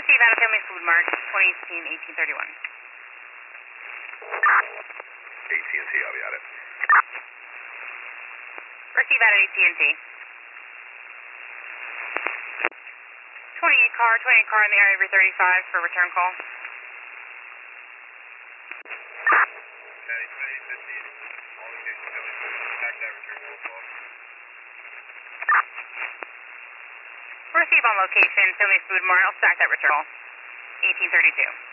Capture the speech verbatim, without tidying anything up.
Receive out of Family Food Mart, twenty eighteen eighteen thirty-one. A T and T, I'll be at it. Receive out of A T and T. twenty-eight car, twenty-eight car in the area of thirty-five for return call. County twenty-eight fifteen, all locations going. Back that return call. Receive on location, Family Food Mart. I'll stack that return call. eighteen thirty-two.